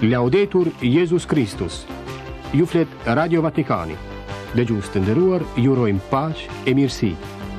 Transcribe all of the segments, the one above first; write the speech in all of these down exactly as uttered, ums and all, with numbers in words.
Laudetur Jesus Christus. Ju flet Radio Vatikani. Dëgjues të nderuar, ju urojmë paqë e mirësi.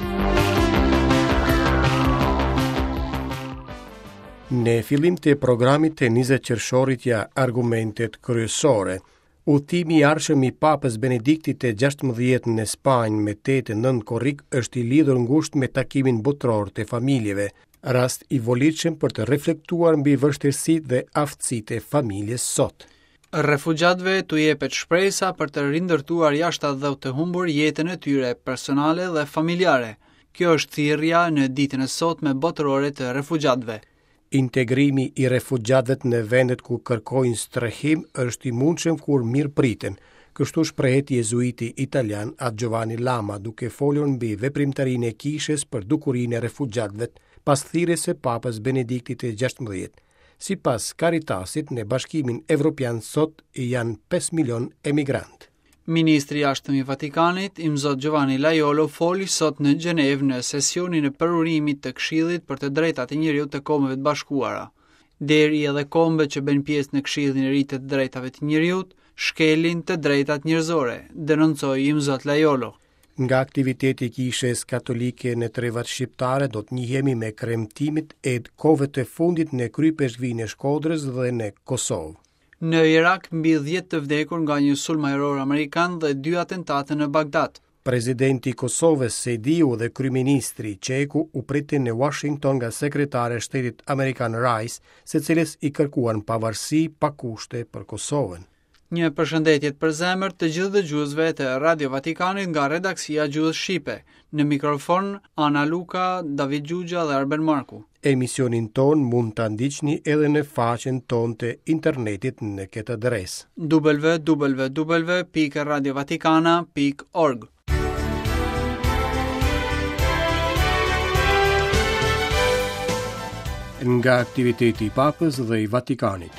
Në fillim të programit të njëzet qershorit ja argumentet kryesore. Udhëtimi i arshëm i Papës Benediktit të gjashtëmbëdhjetë në Spanjë me tetë e nëntë korrik është i lidhur ngushtë me takimin botror të familjeve, rast i volitshëm për të reflektuar mbi vështirësitë dhe aftësitë e familjes sot. Refugjatëve t'u jepet shpresa për të rindërtuar jashta dhe të humbur jetën e tyre personale dhe familjare. Kjo është thirrja në ditën e sotme botërore të refugjatëve. Integrimi i refugjatëve në vendet ku kërkojnë strehim është i mundshëm kur mirë priten, kështu shprehet jezuiti italian A. Giovanni Lama duke folur mbi veprimtarinë e kishës për dukurinë e refugjatëve pas thirrjes së Papës Benediktit të gjashtëmbëdhjetë. Sipas Caritasit, në Bashkimin Evropian sot janë pesë milion emigrantë. Ministri i Jashtëm i Vatikanit, Imzot Giovanni Laiolo, foli sot në Gjenevë në sesionin e përurimit të Këshillit për të drejtat e njerëzit të Kombeve të Bashkuara. Deri edhe kombet që bën pjesë në Këshillin e Ri të Drejtave të Njerëzit shkelin të drejtat njerëzore, denoncoi Imzot Laiolo. Nga aktiviteti i Kishës Katolike në trevat shqiptare do të njihemi me kremtimit e kohëve të fundit në krypeshkvinë e Shkodrës dhe në Kosovë. Në Irak mbi dhjetë të vdekur nga një sulm ajror amerikan dhe dy atentate në Bagdad. Presidenti i Kosovës Sediu dhe kryeministri Qeku u pritin në Washington nga sekretari i shtetit amerikan Rice, secilës i kërkuan pavarësi pa kushte për Kosovën. Një përshëndetje për zemër të gjithë dëgjuesve të Radio Vatikanit nga redaksia Gjuhës Shqipe. Në mikrofon Ana Luka, David Gjugja dhe Arben Marku. Emisionin ton mund ta ndiqni edhe në faqen ton të internetit në këtë adresë: w w w pikë radio vatikana pikë org. Nga aktiviteti i Papës dhe i Vatikanit.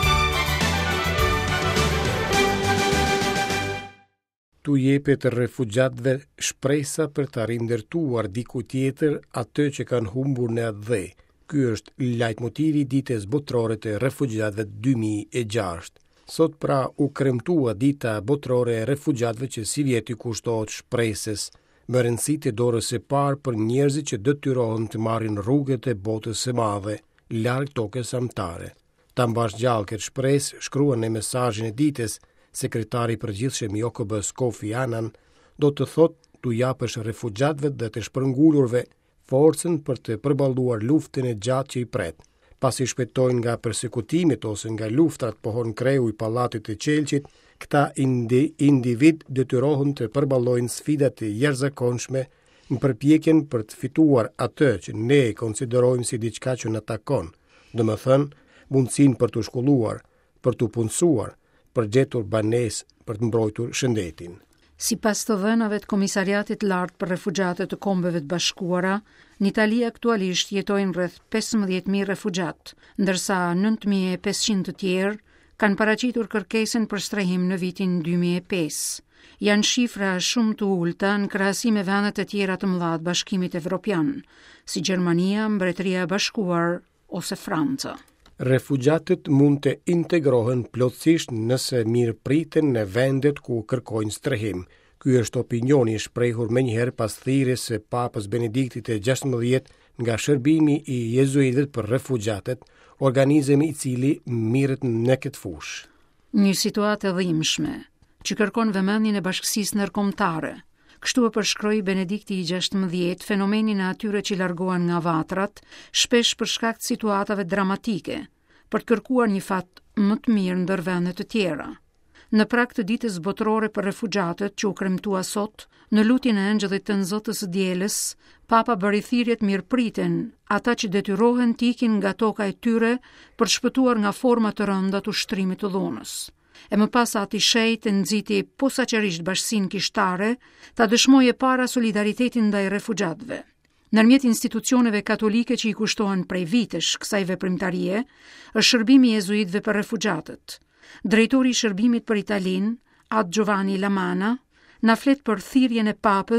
Tu jepet refugjatëve shpresa për të rindërtuar diku tjetër atë që kanë humbur në atë dhe. Ky është lajtmotivi i ditës botërore të refugjatëve dy mijë e gjashtë. Sot pra u kremtua dita botërore e refugjatëve që si vjeti kushtohet shpresës, me rëndësi të dorës së parë për njerëzit që detyrohen të marrin rrugët e botës së madhe, larg tokës amtare. Ta mbash gjallë këtë shpresë, shkruan në mesazhin e ditës sekretari i përgjithshëm i O K B-s Kofi Annan, do të thotë t'u japësh refugjatëve dhe të shpërngulurve forcën për të përballuar luftën e gjatë që i pret. Pasi shpëtojnë nga persekutimet ose nga luftrat pohon kreu i pallatit të Qelqit, këta indi, individ detyrohen të përballojnë sfidat e jashtëzakonshme në përpjekjen për të fituar atë që ne konsiderojmë si diçka që na takon, domethënë mundësinë për të shkolluar, për të punësuar, për gjetur banesë për të mbrojtur shëndetin. Sipas të dhënave të Komisariatit Lartë për Refugjatët të Kombeve të Bashkuara, në Itali aktualisht jetojnë rreth pesëmbëdhjetë mijë refugjatë, ndërsa nëntë mijë e pesëqind të tjerë kanë paraqitur kërkesën për strehim në vitin dy mijë e pesë. Janë shifra shumë të ulta në krahasim me vende të tjera të mëdha të Bashkimit Evropian, si Gjermania, Mbretëria e Bashkuar ose Franca. Refugjatët mund të integrohen plotësisht nëse mirë priten në vendet ku kërkojnë strehim. Ky është opinioni i shprehur menjëherë pas thirrjes së Papës Benediktit të gjashtëmbëdhjetë nga Shërbimi i Jezuitëve për refugjatët, organizimi i cili mirret në këtë fushë. Një situatë e dhimbshme që kërkon vëmendjen e bashkësisë ndërkombëtare. Kështu e përshkroi Benedikti i gjashtëmbëdhjetë fenomenin e atyre që largohen nga vatrat, shpesh për shkak të situatave dramatike, për të kërkuar një fat më të mirë ndër vende të tjera. Në prag të ditës botërore për refugjatët që u kremtua sot, në lutjen e Angjëllit të Nxotës së Dielës, Papa bëri thirrje të mirëpriten ata që detyrohen të ikin nga toka e tyre për të shpëtuar nga forma të rënda të ushtrimit të dhunës. E më pas ati shejt e nxiti posaçërisht bashkësinë kishtare, ta dëshmoje para solidaritetin ndaj refugjatëve. Nërmjet institucioneve katolike që i kushtohen prej vitesh kësaj veprimtarie, është Shërbimi i Jezuitëve për refugjatët. Drejtori i Shërbimit për Italinë, Atë Giovanni Lamana, na flet për thirrjen e Papës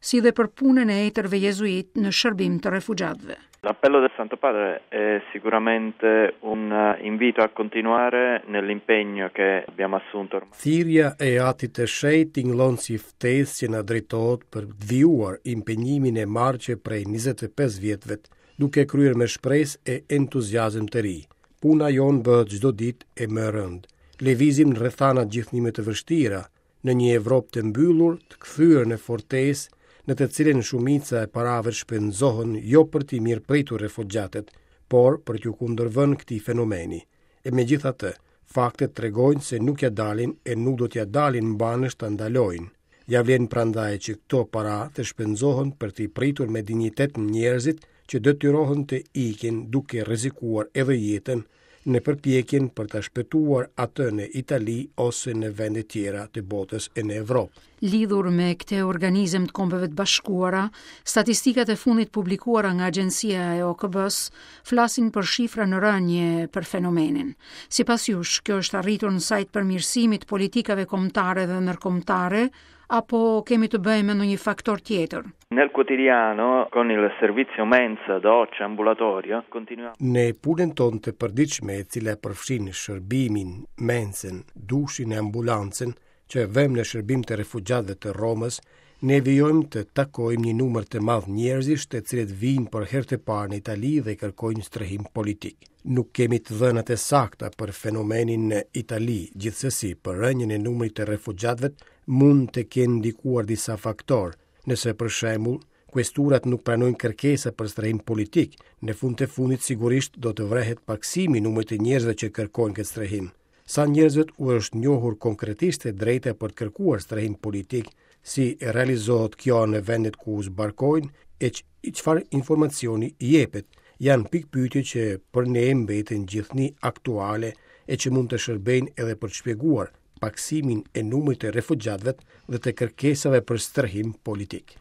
si dhe për punën e ejtërve jezuit në shërbim të refugjatëve. L'appello del Santo Padre è sicuramente un invito a continuare nell'impegno che abbiamo assunto. Thirrja e atit të shenjtë tingëllon si ftesë që na drejtohet për të vijuar impenjimin e marrë prej njëzet e pesë vjetëve, duke kryer me shpresë e entuziazëm të ri. Puna jonë bëhet çdo ditë e më e rëndë. Lëvizim në rrethana gjithnjime të vështira, në një Evropë të mbyllur, të kthyer në fortesë, në të cilën shumica e parave shpenzohen jo për t'i mirë pritur refugjatët, por për t'ju kundërvënë këtij fenomeni. E megjithatë, faktet tregojnë se nuk ja dalin e nuk do t'ja dalin mbanësh ta ndalojnë. Ja vlen prandaj që këto para të shpenzohen për t'i pritur me dinjitet njerëzit që detyrohen të ikin duke rrezikuar edhe jetën në përpjekjen për të shpëtuar atë në Itali ose në vende tjera të botës e në Evropë. Lidhur me këte organizëm të Kombeve të Bashkuara, statistikat e fundit publikuara nga agjencia e O K B-s flasin për shifra në rënje për fenomenin. Sipas jush, kjo është arritur në sajt përmirësimit politikave kombëtare dhe ndërkombëtare, apo kemi të bëjmë në një faktor tjetër? Nel quotidiano, con il servizio mensa, doccia, ambulatorio, continuiamo. Në punën tonë të përditshme, e cila përfshin shërbimin, mensën, dushin e ambulancën, që vëmë në shërbim të refugjatëve të Romës, ne vijojmë të takojmë një numër të madh njerëzish të cilët vijnë për herë të parë në Itali dhe kërkojnë strehim politik. Nuk kemi të dhënat e sakta për fenomenin në Itali, gjithsesi për rënjën e numrit të refugjatëve mund të kenë ndikuar disa faktorë. Nëse për shembull, questurat nuk pranojnë kërkesa për strehim politik, në fund të fundit sigurisht do të vrehet paksimi numrit të njerëzve që kërkojnë këtë strehim. Sa njerëzve u është njohur konkretisht e drejta për të kërkuar strehim politik, si e realizohet kjo në vendet ku u zbarkojnë e çfarë informacioni jepet, janë pikpyetje që për ne mbeten gjithnjë aktuale e që mund të shërbejnë edhe për të shpjeguar paksimin e numrit të refugjatëve dhe të kërkesave për strehim politik.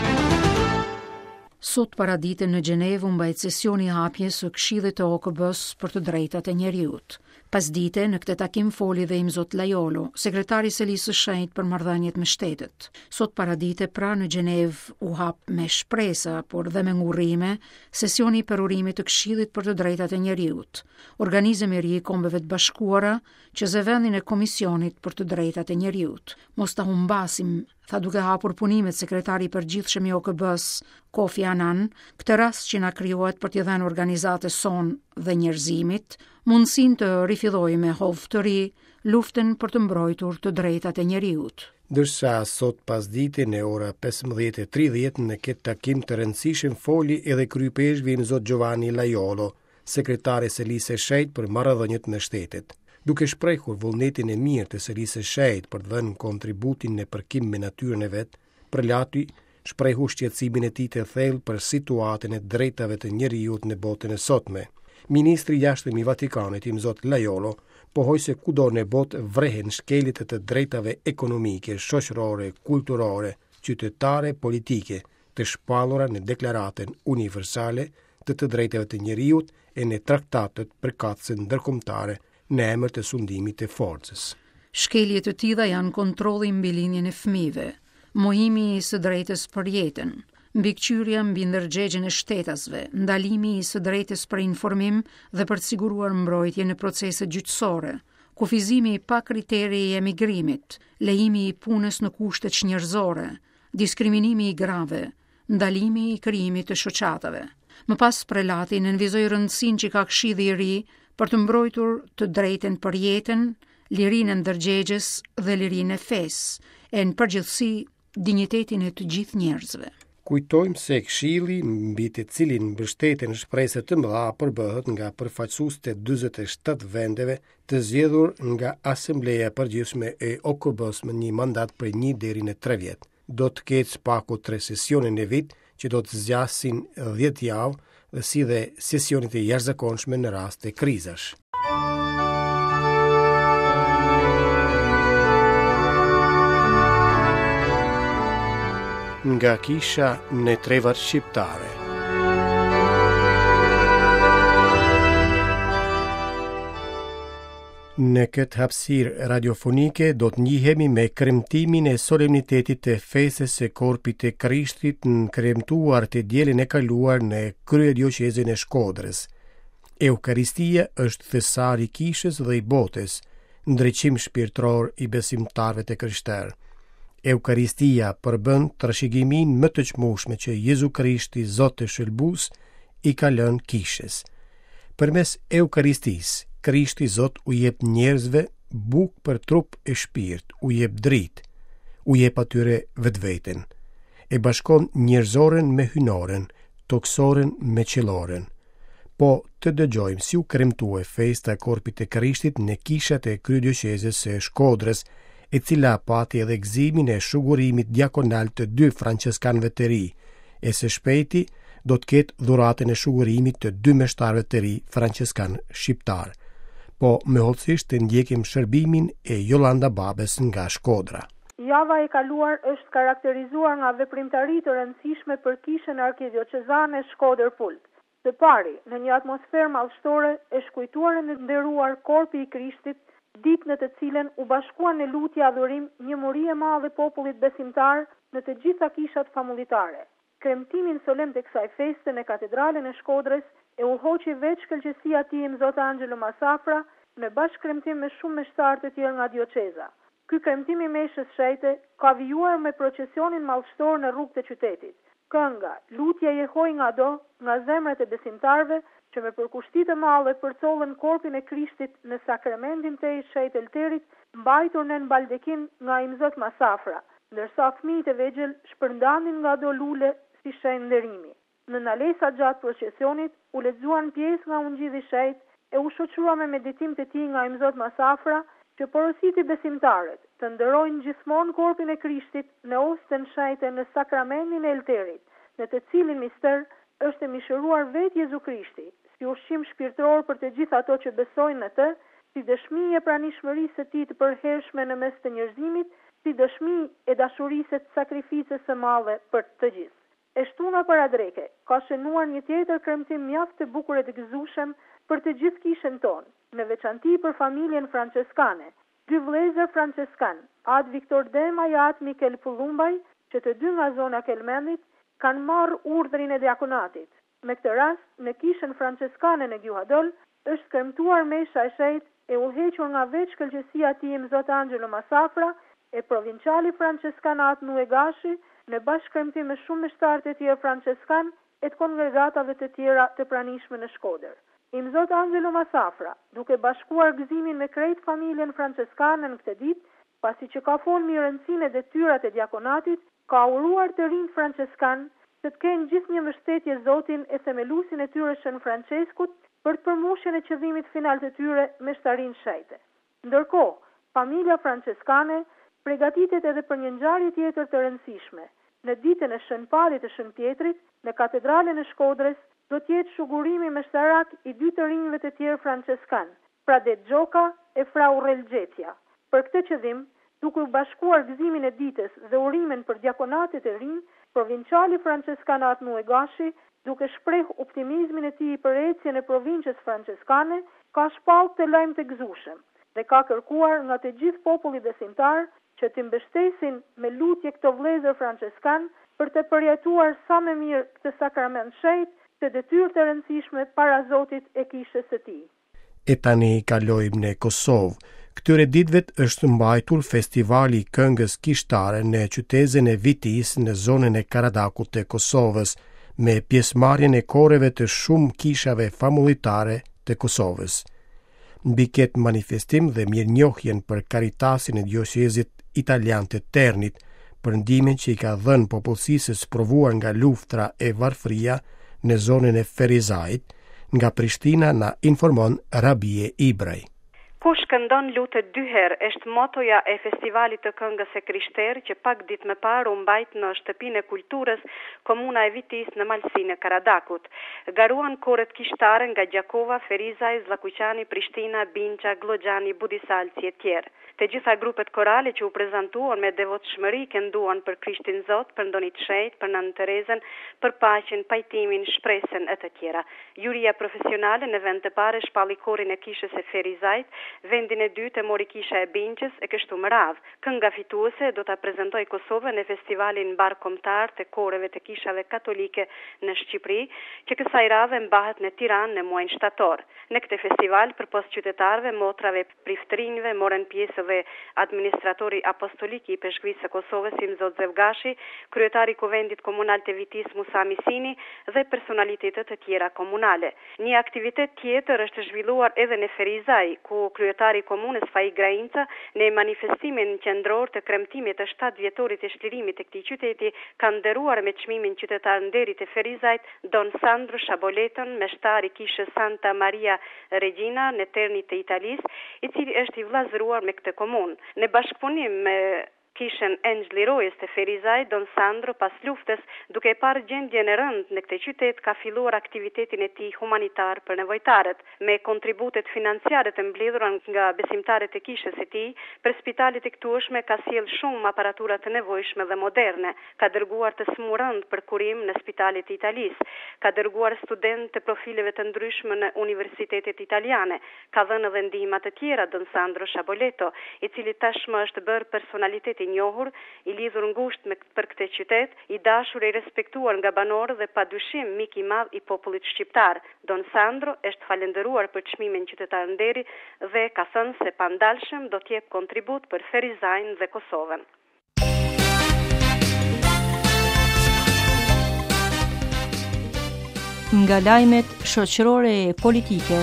Sot paradite në Gjenevë u mbajt sesioni hapjes së Këshillit të O K B-s për të drejtat e njeriut. Pasdite në këtë takim foli dhe Imzot Lajolo, sekretari i Selisë së Shenjtë për marrëdhëniet me shtetet. Sot paradite pra në Gjenevë u hap me shpresa, por dhe me ngurrime, sesioni i perurimit të Këshillit për të drejtat e njeriut, organizëm i ri i Kombeve të Bashkuara që zë vendin e Komisionit për të drejtat e njeriut. Mos ta humbasim, tha duke hapur punimet sekretari i përgjithshëm i O K B-s, Kofi Annan, këtë rast që na krijohet për t'i dhënë organizatës son dhe njerëzimit mundësin të rifillojë me hovë të ri luftën për të mbrojtur të drejtat e njeriut. Dërsa sot pasdite në ora pesëmbëdhjetë e tridhjetë në këtë takim të rëndësishëm foli edhe kryepeshvi Imzot Giovanni Lajolo, sekretari i Selisë së Shenjtë për marrëdhëniet me shtetet. Duke shprehur vullnetin e mirë të Selisë së Shenjtë për të dhënë kontributin në përkim me natyrën e vet, përlati shprehu shqetësimin e tij të thellë për situatën e drejtave të njeriut në botën e sotme. Ministri i Jashtëm i Vatikanit Imzot Lajolo pohoi se kudo në botë vrehen shkeljet e të drejtave ekonomike, shoqërore, kulturore, qytetare, politike, të shpallura në deklaratën universale të të drejtave të njeriut e në traktatet përkatëse ndërkombëtare në emër të sundimit të forcës. Shkeljet të tilla janë kontrolli mbi linjën e fëmijëve, mohimi i së drejtës për jetën, mbikëqyrja mbi ndërgjegjen e shtetasve, ndalimi i së drejtës për informim dhe për të siguruar mbrojtje në procese gjyqësore, kufizimi i pa kriteri i emigrimit, lejimi i punës në kushte çnjerëzore, diskriminimi i grave, ndalimi i krijimit të shoqatave. Më pas prelati nënvizoi rëndësinë që ka Këshilli i ri për të mbrojtur të drejtën për jetën, lirinë e ndërgjegjes dhe lirinë e fesë, e në përgjithësi dinjitetin e të gjithë njerëzve. Kujtojmë se Këshilli, mbi të cilin mbështeten shpresë të mëdha, përbëhet nga përfaqësues të dyzet e shtatë vendeve të zgjedhur nga Asambleja e Përgjithshme e O K B-s me një mandat për një deri në tre vjet. Do të ketë spaku tre sesione në vit që do të zgjasin dhjetë javë dhe si dhe sesionit e jashtëzakonshme në rast të krizash. Nga kisha në trevat shqiptare. Në këtë hapësirë radiofonike do të njihemi me kremtimin e solemnitetit të fesës së korpit të Krishtit në kremtuar të dielën e kaluar në kryediocezën e Shkodrës. Eukaristia është thesari i kishës dhe i botës, ndriçim shpirtëror i besimtarëve të krishterë. Eukaristia përbën trashëgiminë më të çmueshme që Jezu Krishti, Zoti i shëlbues, i ka lënë kishës. Përmes Eukaristisë, Krishti Zot u jep njerëzve bukë për trup e shpirt, u jep dritë, u jep atyre vetveten. E bashkon njerëzoren me hynoren, toksoren me qelloren. Po të dëgjojmë si u kremtue festa e korpit të Krishtit në kishat e kryediocezës së Shkodrës, e cila pati edhe gëzimin e shugurimit diakonal të dy franceskanëve të ri, e së shpejti do të ketë dhuratën e shugurimit të dy meshtarëve të ri franceskan shqiptar. Po me hollësisht të ndjekim shërbimin e Jolanda Babes nga Shkodra. Java e kaluar është karakterizuar nga veprimtari të rëndësishme për kishën arkidiocezane Shkodër Pult. Së pari, në një atmosferë madhështore e shkujtuar e nderuar korpi i Krishtit, ditë në të cilën u bashkuan në lutje adhurim një muri e madhe popullit besimtar në të gjitha kishat famulitare. Kremtimin solem të kësaj feste në katedralen e Shkodrës e u hoqi veç këlqësia tim Zot Angelo Masafra në bashkëkremtim me shumë meshtarë të tjerë nga dioceza. Ky kremtim i meshës shejte ka vijuar me procesionin madhështor në rrugët e qytetit. Kënga, lutja jehoj nga do, nga zemrat e besimtarve, që me përkushtit e madhe përcollën korpin e Krishtit në sakramentin të i shejt elterit, mbajtur në baldekin nga Imzot Masafra, ndërsa fëmijët e vegjël shpërndanin nga do lule si shenjë nderimi. Në nalesa gjatë procesionit, u lexuan pjesë nga ungjilli i shejt e u shoqërua me meditim të tij nga Imzot Masafra, që porositi besimtarët të ndërojnë gjithmonë korpin e Krishtit në ostën shejte në sakramentin e elterit, në të cilin mister është e mishëruar vetë Jezu Krishti, si ushqim shpirtëror për të gjithë ato që besojnë në të, si dëshmi e pranishmërisë së tij të përhershme në mes të njerëzimit, si dëshmi e dashurisë të sakrificës së madhe për të gjithë. E shtuna paradreke ka shënuar një tjetër kremtim mjaft të bukur e të gëzueshëm për të gjithë kishën tonë, në veçanti për familjen franceskane. Dy vëllezër franceskan, Ad Viktor Dema e Ad Mikel Pullumbaj, që të dy nga zona Kelmendit, kanë marrë urdhrin e diakonatit. Me këtë rast, në kishën franceskane në Gjuhadol, është kremtuar mesha e shejt e udhëhequr nga veç këlqësia e tij Zot Angelo Masafra e provinciali franceskan At Nuegashi, në bashkëkremtim me shumë meshtarë të tjerë franceskan e të kongregatave të tjera të pranishme në Shkodër. Imzot Angelo Masafra, duke bashkuar gëzimin me krejt familjen franceskane në këtë ditë, pasi që ka folë mi rëndësinë e detyrat e diakonatit, ka uruar të rinjt franceskan të të kenë gjithë një mbështetje Zotin e themelusin e tyre Shën Franceskut për të përmushjen e qëllimit final të tyre me shtarinë shejte. Ndërkohë, familja franceskane përgatitet edhe për një ngjarje tjetër të rëndësishme. Në ditën e Shënpadit të Shën Pjetrit, në katedralen e Shkodrës, do të jetë shugurimi meshtarak i dy të rinjve të tjerë franceskan, Fra Det Gjoka e Fra Urrelgjetja. Për këtë qëllim, duke u bashkuar gëzimin e ditës dhe urimin për diakonatet e rinj, provinciali franceskan At Nuegashi, duke shpreh optimizmin e tij për ecjen e provincës franceskane, ka shpallë të lajm të gëzueshëm dhe ka kërkuar nga të gjithë populli besimtar që të mbështesin me lutje këto vëllezër franceskan për të përjetuar sa më mirë këtë sakrament shejt të detyrë të rëndësishme para Zotit e kishës së tij. E tani kalojmë në Kosovë. Këtyre ditëve është mbajtur festivali i këngës kishtare në qytetin e Vitis në zonën e Karadakut të Kosovës, me pjesëmarrjen e koreve të shumë kishave famulitare të Kosovës. Mbi këtë manifestim dhe mirënjohjen për Caritasin e diocezit italian të Ternit, për ndihmën që i ka dhënë popullsisë së sprovuar nga luftra e varfëria në zonën e Ferizajt, nga Prishtina na informon Rabie Ibraj. Ku shkëndon lutet dy herë është motoja e festivalit të këngës së krishterë që pak ditë më parë u mbajt në shtëpinë e kulturës komuna e Vitis në malsinë e Karadakut. Garuan koret kishtare nga Gjakova, Ferizaj, Zllakuqani, Prishtina, Binqa, Glogjani, Budisalci e tjerë. Të gjitha grupet korale që u prezantuan me devotshmëri kënduan për Krishtin Zot, për Ndonit Shenjtë, për Nën Terezën, për paqen, pajtimin, shpresën e të tjera. Juria profesionale në vend të parë shpalli korin e kishës e Ferizajt, vendin e dytë e mori kisha e Binqës e kështu me radhë. Kënga fituese do ta prezantojë Kosovën në festivalin mbar kombëtar të koreve të kishave katolike në Shqipëri, që kësaj radhe mbahet në Tiranë në muajin shtator. Në këtë festival, përpos qytetarëve, motrave, priftërinjve, morën pjesë dhe administratori apostolik i Peshkvisë së Kosovës, Imzot Zevgashi, kryetari i Kuvendit Komunal të Vitis Musa Misini dhe personalitetet të tjera komunale. Një aktivitet tjetër është zhvilluar edhe në Ferizaj, ku kryetari i komunës Fai Grainca në manifestimin qendror të kremtimit të shtatë vjetorit të shlirimit të këtij qyteti ka nderuar me çmimin qytetar nderit të Ferizajt Don Sandro Shaboleton, meshtar i kishës Santa Maria Regina në Terni të Italisë, i cili është i vllazëruar me këtë komunë. Në bashkëpunim me kishën Engjli Rojës të Ferizaj, Don Sandro, pas luftës, duke e parë gjendjen e rëndë në këtë qytet, ka filluar aktivitetin e tij humanitar për nevojtarët, me kontributet financiare të mbledhura nga besimtarët e kishës së tij. Për spitalet e këtueshme ka sjell shumë aparatura të nevojshme dhe moderne, ka dërguar të smurënd për kurim në spitalet e Italisë, ka dërguar studentë të profileve të ndryshme në universitetet italiane, ka dhënë edhe ndihma të tjera Don Sandro Shaboleto, i cili tashmë është bërë personalitet i njohur, i lidhur ngushtë me për këtë qytet, i dashur e i respektuar nga banorët dhe padyshim mik i madh i popullit shqiptar. Don Sandro është falendëruar për çmimin qytetar nderi dhe ka thënë se pandalshëm do të jep kontribut për Ferizajin dhe Kosovën. Nga lajmet shoqërore e politike.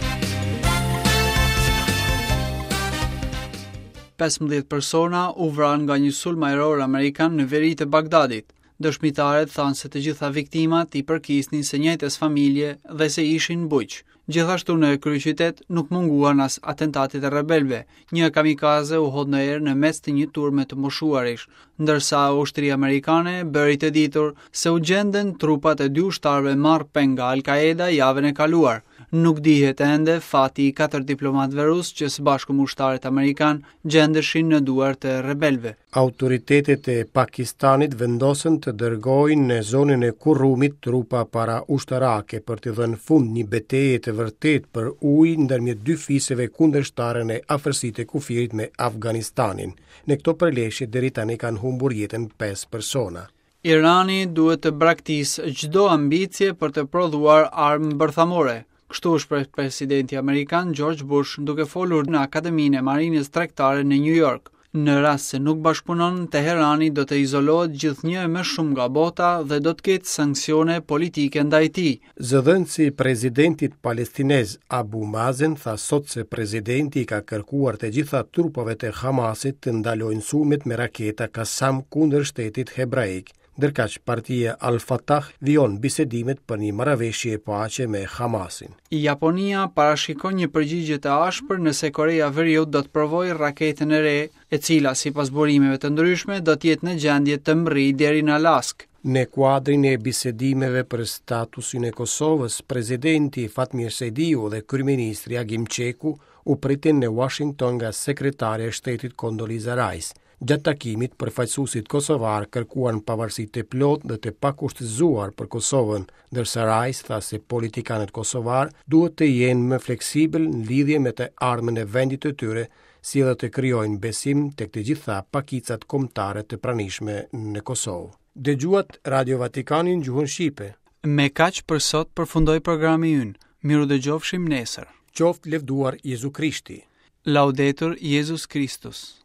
pesëmbëdhjetë persona u vranë nga një sulm ajror amerikan në veri të Bagdadit. Dëshmitarët thanë se të gjitha viktimat i përkisnin së njëjtës familje dhe se ishin bujq. Gjithashtu në kryeqytet nuk munguan as atentatit e rebelëve. Një kamikaze u hodh në erë në mes të një turme të moshuarish, ndërsa ushtria amerikane bëri të ditur se u gjenden trupat e dy ushtarëve marrë peng nga Al-Qaeda javën e kaluar. Nuk dihet ende fati i katër diplomatëve rus që së bashku me ushtarët amerikan gjendeshin në duart e rebelëve. Autoritetet e Pakistanit vendosën të dërgojnë në zonën e Kurrumit trupa para ushtarake për të dhënë fund një betejë të vërtet për ujë ndërmjet dy fisëve kundërshtare në afërsitë e kufirit me Afganistanin. Në këto përleshje deri tani kanë humbur jetën pesë persona. Irani duhet të braktisë çdo ambicie për të prodhuar armë bërthamore. Kështu shpreh presidenti amerikan George Bush duke folur në Akademinë e Marinës Tregtare në New York. Në rast se nuk bashkëpunon, Teherani do të izolohet gjithnjë më shumë nga bota dhe do të ketë sanksione politike ndaj tij. Zëdhënësi i presidentit palestinez Abu Mazen tha sot se presidenti ka kërkuar të gjitha trupave të Hamasit të ndalojnë sulmet me raketa Qassam kundër shtetit hebraik. Ndërkaq partia Al-Fatah vijon bisedimet për një marrëveshje paqe me Hamasin. Japonia parashikon një përgjigje të ashpër nëse Korea e Veriut do të provojë raketën e re, e cila sipas burimeve të ndryshme do të jetë në gjendje të mbërrijë deri në Alaskë. Në kuadrin e bisedimeve për statusin e Kosovës, presidenti Fatmir Sejdiu dhe kryeministri Agim Qeku u pritin në Washington nga sekretarja e shtetit Condoleezza Rice. Gjatë takimit, përfaqësuesit kosovar kërkuan pavarësi të plotë dhe të pakushtëzuar për Kosovën, ndërsa Rice tha se politikanët kosovar duhet të jenë më fleksibël në lidhje me të ardhmen e vendit të tyre, si edhe të krijojnë besim tek të gjitha pakicat kombëtare të pranishme në Kosovë. Dëgjuat Radio Vatikanin gjuhën shqipe. Me kaq për sot përfundoi programi ynë. Miru dëgjofshim nesër. Qoftë lëvduar Jezu Krishti. Laudetur Jesus Christus.